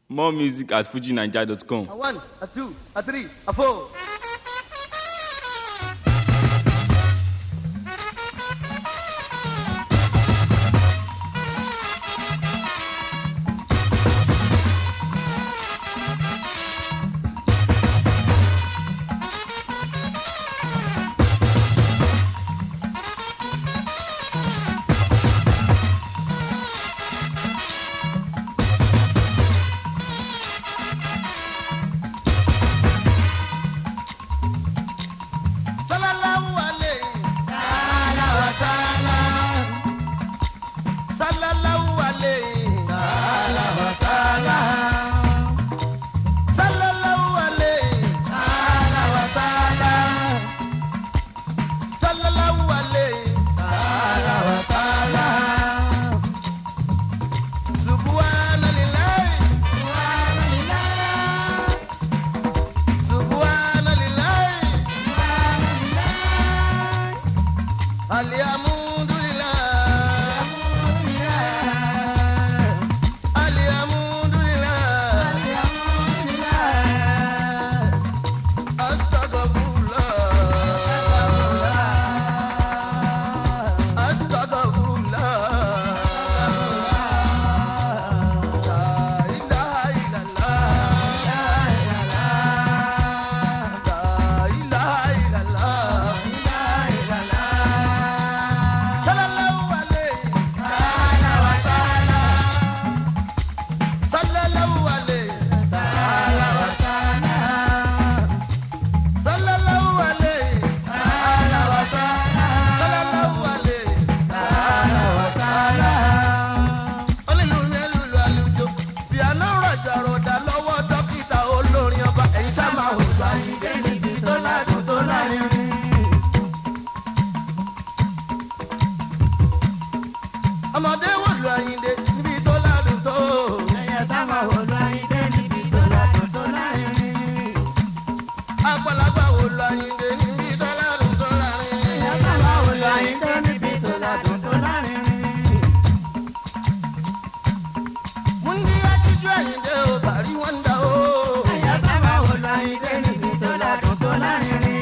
More music at fujinaija.com. 1, 2, 3, 4. Ọmọdé wò lu Àyìndé níbi tó ládùn tó. Ẹyẹ sábà wò lu Àyìndé níbi tó ládùn tó lárinrin. Àgbàlagbà wò lu Àyìndé níbi tó ládùn tó lárinrin. Ẹyẹ sábà wò lu Àyìndé níbi tó ládùn tó lárinrin. Mo ní ajíjú Àyìndé ò bàrí wọn dá o. Ẹyẹ sábà wò lu Àyìndé níbi tó ládùn tó lárinrin.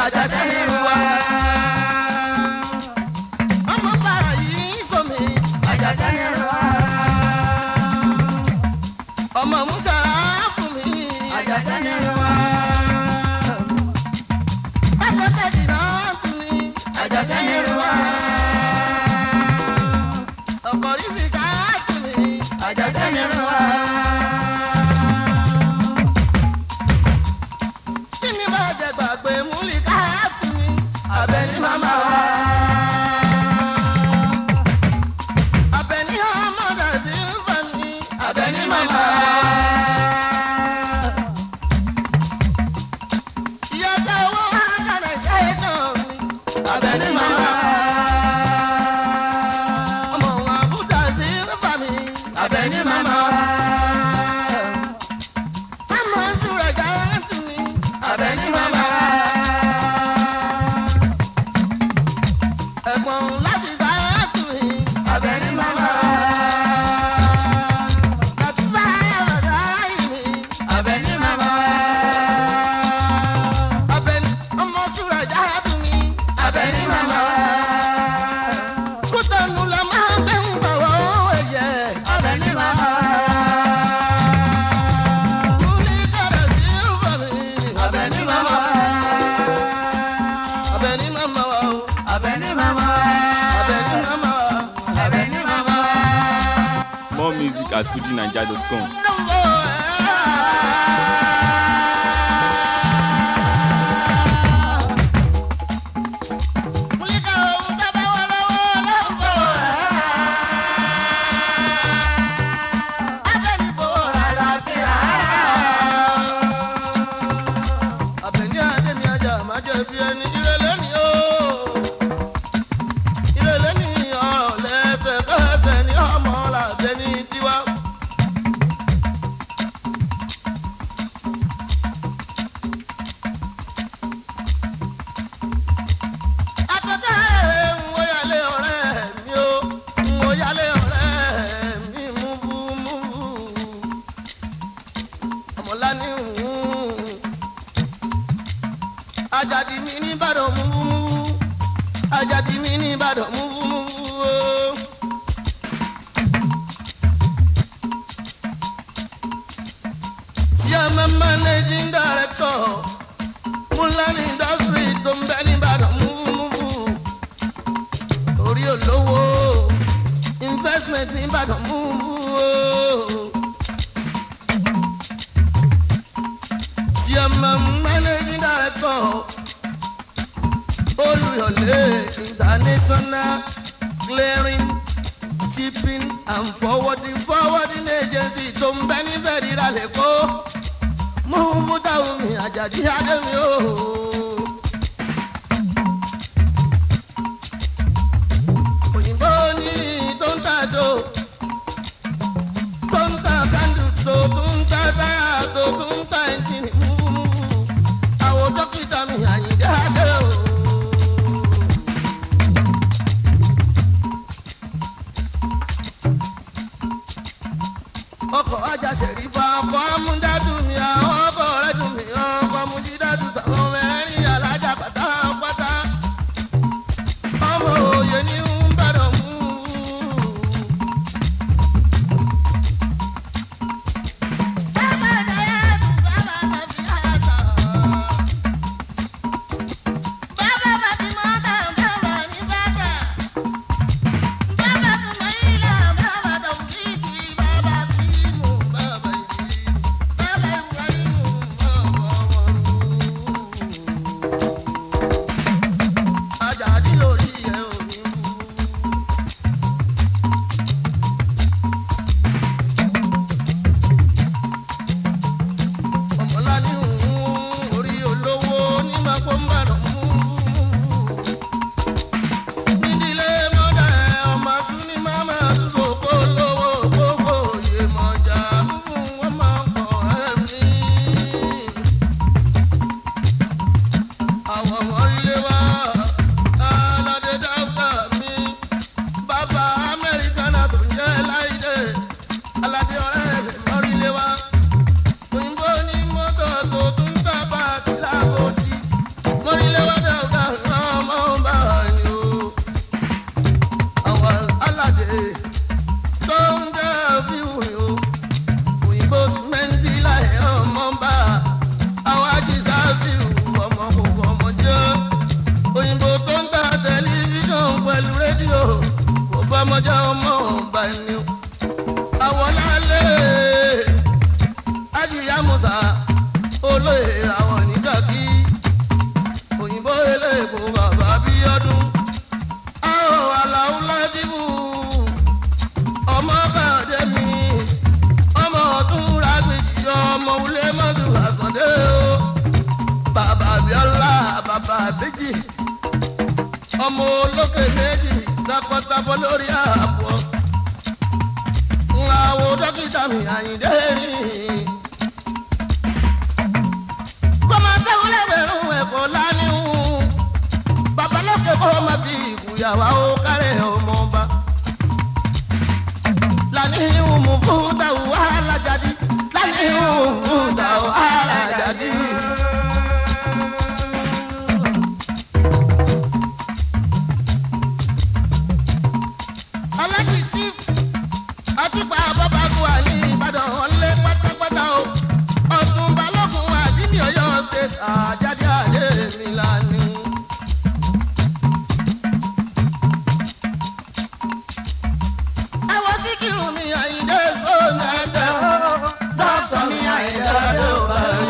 àjàṣẹ́ nínú wa. ọmọ bàrà yìí sọmi àjàṣẹ́ nínú wa. ọmọ musa fún mi àjàṣẹ́ nínú wa. àjàṣẹ́ dìrọ̀ fún mi àjàṣẹ́ nínú wa. ọkọ̀ rí fi ká fún mi àjàṣẹ́ nínú wa. Abẹ́ni mama wa. Abẹ́ni ọmọdé sí ń fẹ́ mi. Abẹ́ni mama wa. Ìyàtọ̀ owó àkàrà ṣe é tán mi. Abẹ́ni mama wa. Ọmọ wọn àbúdá sí ń fẹ́ mi. Abẹ́ni mama wa. Àmọ́ sùrẹ̀ jáde tún mi. Abẹ́ni mama wa. Ẹ̀gbọ́n láti bá tù mí. Abẹ́ni mama. Láti bá bàbá yìí mi. Abẹ́ni mama. Abẹ́ni ọmọ sùrà já tù mí. Abẹ́ni mama. Kútọ́nù la máa ń bẹ́ ń bọ̀wọ́ ẹ̀yẹ. Abẹ́ni mama. Kúlí kọ̀rọ̀ sí ń bọ̀ mí. Abẹ́ni mama. Abẹ́ni mama wa o. Abẹ́ni mama. Abẹ́ni mama. Abẹ́ni mama. More music at FujiNiger.com. Abẹ́ni adémi ajá máa jẹ́ bí ẹni ìrẹ̀lẹ̀ ni ó. Ìrẹ̀lẹ̀ ni ọ̀rọ̀ lẹ́sẹ̀kẹsẹ̀ ní ọmọ làbẹ́ ní tiwa. Akọ́tà ń wo yálé ọ̀rẹ́ mi ó. Ń wo yálé ọ̀rẹ́ mi múbú. Ọmọlá ní Àjàdí mi ní Ìbàdàn múbú. Àjàdí mi ní Ìbàdàn múbú. Chairman Managing Director Mulan Industry tó ń bẹ ní Ìbàdàn múbú. Orí olówó investment ní Ìbàdàn múbú. Chairman Managing Director Oluyole International Clearing, Shipping and Forwarding Agency tó ń bẹ ní Federal Èkó. Múbú táwọn mi Àjàdí Adémi o. Òyìnbó ní tó ń ta so, tó ń ta kándù tó ń ta táyà tó ń ta ẹ̀ńtìnì múbú. Àwọn dókítà mi Àyìndé Adé o. Ọkọ̀ ajá ṣèrífà ọkọ̀ amúdádùn mi àwọn ọkọ̀ rẹ̀ dùn mí ọkọ̀ mú jídá. ìràwọ̀ ní Ṣakí òyìnbó eléèpo bàbá Bíọ́dún áò Àlàó Ládìbù ọmọ bàdé mi ọmọ ọdún rágbèjì ọmọ wulé mọ́dù àsọdé o bàbá Bíọ́lá bàbá Béjì ọmọ olókè méjì takọtabo lórí ààbò ńláwó dókítà mi Àyìndé rìn kọ́mọdéwúlẹ̀wẹ̀rún ẹ̀kọ́ lánìhùn babalókè kó má fi ìbùyàwó ó kárẹ̀ ọmọọba lánìhùn mú fúdà wàhálà jáde lánìhùn fúdà wàhálà jáde. alájí chief àtúgbà bàbá buwa ní Ìbàdàn ọ̀lẹ́ pátápátá o ọ̀tún balógun àdínní Ọ̀yọ́ state àjáde àdé mi lánì. àwọn Síkírù mi Àyìndé sóònù ẹ̀jẹ̀ dọ́kítọ̀ mi Àyìndé adé òbáyọ̀.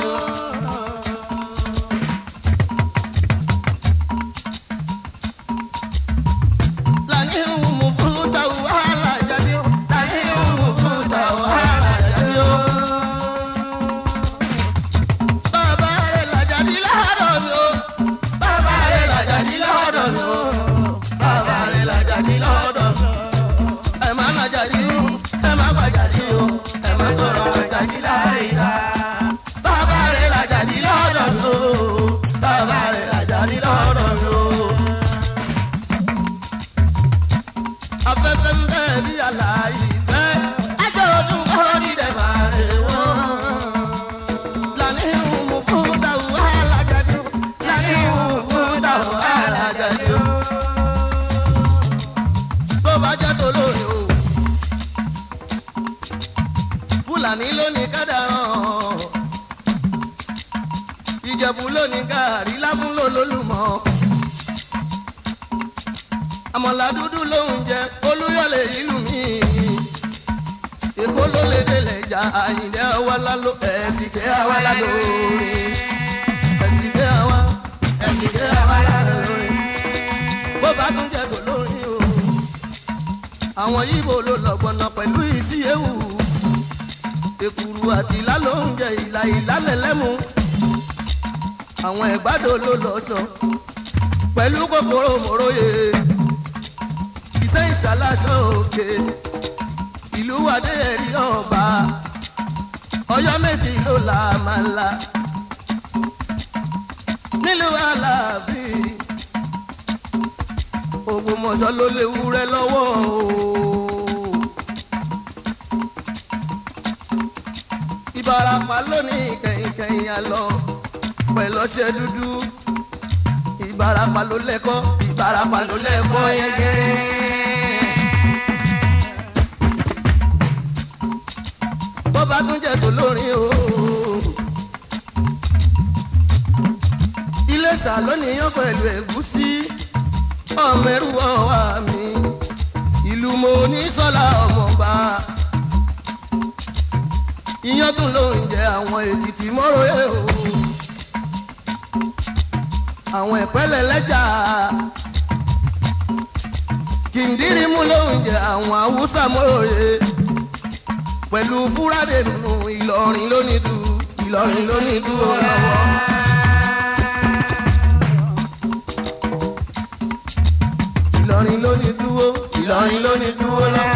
Fúlàní lónìí kádàrán Ìjẹ̀bú lónìí gàrí lábúlò lólùmọ̀ àmọ̀là dúdú lóhùn jẹ Olúyọ̀lé ìlú mi Èkó ló lè délẹ̀ jà Àyìndé Awálá ló ẹ̀sìnkẹ́ Awálá lórí ẹ̀sìnkẹ́ Awálá lórí bó bá tún jẹ́ kó lórí o àwọn Yíbò ló lọ́gbọ̀nà pẹ̀lú ìsíyẹ̀wù èkùrù àti ìlà ló ń jẹ ìlà ìlálẹ̀lẹ́mú àwọn ẹ̀gbádò ló lọ́sọ pẹ̀lú kòkòrò mòróye iṣẹ́ ìṣàlàṣọ òkè ìlú Adéyẹrí ọba Ọ̀yọ́ Mèsì ló là máa la nílùú Aláàfin Ògbómọ̀ṣọ́ ló léwúrẹ́ lọ́wọ́ o. Ìbàràpá lónìí kẹ̀yìnkẹ̀yìn àlọ́ pẹ̀lú ọṣẹ dúdú Ìbàràpá ló lẹ́kọ́ Ìbàràpá ló lẹ́kọ́ yẹ́gẹ́. bó bá tún jẹ́ tó lórin o Iléṣà lónìyàn pẹ̀lú ẹ̀gúsí ọmọ ẹrú ọwà mi ìlú mo ní Sọ́lá ọmọọba iyán tún ló ń jẹ àwọn Èkìtì mọ́ròyé o àwọn ìpẹ́lẹ̀ lẹ́jà kìndírímù ló ń jẹ àwọn Haúsá mọ́ròyé pẹ̀lú fúrádé nínú Ìlọrin lónìdú Ìlọrin lónìdú ọlọ́wọ́. Ìlọrin lónìdúwó Ìlọrin lónìdúwó lọ́wọ́.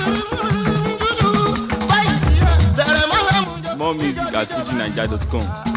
More music at FujiNiger.com.